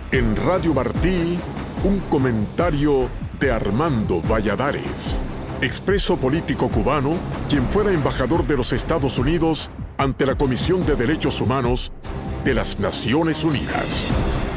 En Radio Martí, un comentario de Armando Valladares, expreso político cubano, quien fuera embajador de los Estados Unidos ante la Comisión de Derechos Humanos de las Naciones Unidas.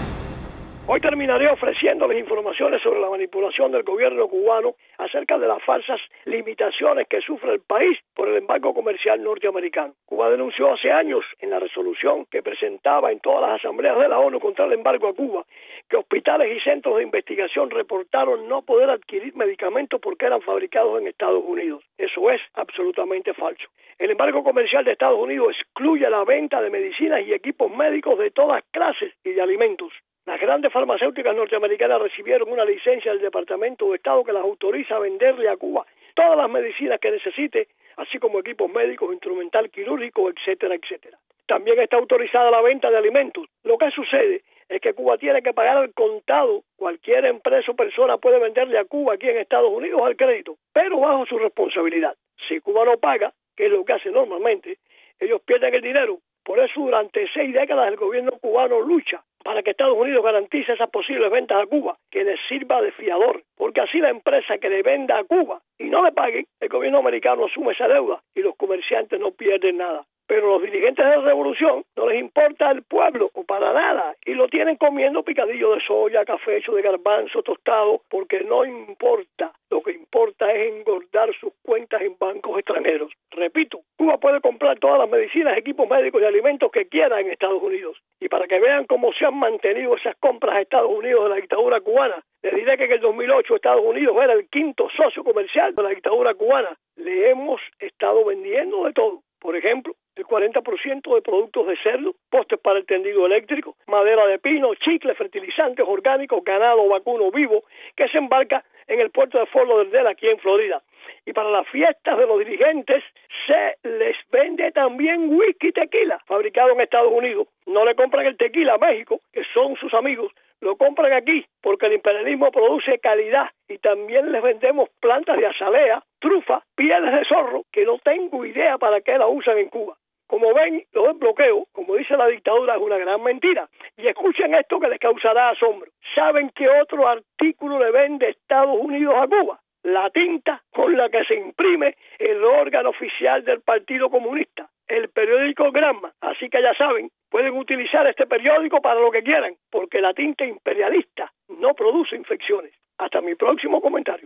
Hoy terminaré ofreciéndoles informaciones sobre la manipulación del gobierno cubano acerca de las falsas limitaciones que sufre el país por el embargo comercial norteamericano. Cuba denunció hace años en la resolución que presentaba en todas las asambleas de la ONU contra el embargo a Cuba que hospitales y centros de investigación reportaron no poder adquirir medicamentos porque eran fabricados en Estados Unidos. Eso es absolutamente falso. El embargo comercial de Estados Unidos excluye la venta de medicinas y equipos médicos de todas clases y de alimentos. Las grandes farmacéuticas norteamericanas recibieron una licencia del Departamento de Estado que las autoriza a venderle a Cuba todas las medicinas que necesite, así como equipos médicos, instrumental quirúrgico, etcétera, etcétera. También está autorizada la venta de alimentos. Lo que sucede es que Cuba tiene que pagar al contado. Cualquier empresa o persona puede venderle a Cuba aquí en Estados Unidos al crédito, pero bajo su responsabilidad. Si Cuba no paga, que es lo que hace normalmente, ellos pierden el dinero. Por eso durante 6 décadas el gobierno cubano lucha para que Estados Unidos garantice esas posibles ventas a Cuba, que les sirva de fiador, porque así la empresa que le venda a Cuba y no le pague, el gobierno americano asume esa deuda y los comerciantes no pierden nada. Pero los dirigentes de la revolución no les importa el pueblo o para nada y lo tienen comiendo picadillo de soya, café hecho de garbanzo tostado, porque no importa. Lo que importa es engordar sus cuentas en bancos extranjeros. Repito, Cuba puede comprar todas las medicinas, equipos médicos y alimentos que quiera en Estados Unidos. Y para que vean cómo se han mantenido esas compras a Estados Unidos de la dictadura cubana, les diré que en el 2008 Estados Unidos era el 5º socio comercial de la dictadura cubana. Le hemos estado vendiendo de todo. Por ejemplo, el 40% de productos de cerdo, postes para el tendido eléctrico, madera de pino, chicles, fertilizantes orgánicos, ganado vacuno vivo, que se embarca en el puerto de Fort Lauderdale aquí en Florida. Y para las fiestas de los dirigentes se les vende también whisky y tequila, fabricado en Estados Unidos. No le compran el tequila a México, que son sus amigos, lo compran aquí porque el imperialismo produce calidad y también les vendemos plantas de azalea, trufa, pieles de zorro, que no tengo idea para qué la usan en Cuba. Como ven, lo del bloqueo, como dice la dictadura, es una gran mentira. Y escuchen esto que les causará asombro. ¿Saben qué otro artículo le vende Estados Unidos a Cuba? La tinta con la que se imprime el órgano oficial del Partido Comunista, el periódico Gramma. Así que ya saben, pueden utilizar este periódico para lo que quieran, porque la tinta imperialista no produce infecciones. Hasta mi próximo comentario.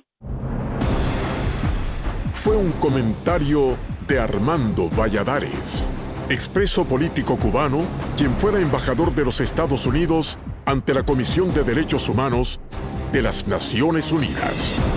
Fue un comentario de Armando Valladares, expreso político cubano, quien fuera embajador de los Estados Unidos ante la Comisión de Derechos Humanos de las Naciones Unidas.